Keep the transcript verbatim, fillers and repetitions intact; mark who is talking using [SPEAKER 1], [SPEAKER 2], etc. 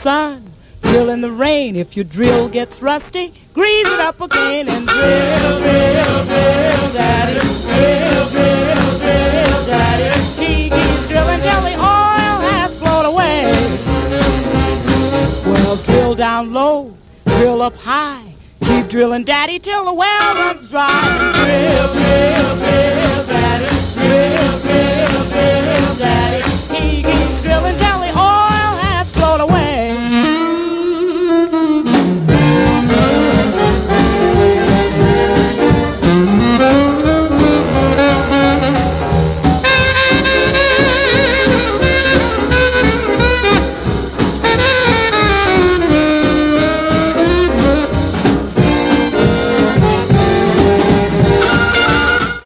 [SPEAKER 1] sun, drill in the rain. If your drill gets rusty, grease it up again and drill, drill, drill, daddy. Drill, drill, drill, daddy. He keeps drilling till the oil has flowed away. Well, drill down low, drill up high. Keep drilling, daddy, till the well runs dry. And drill, drill.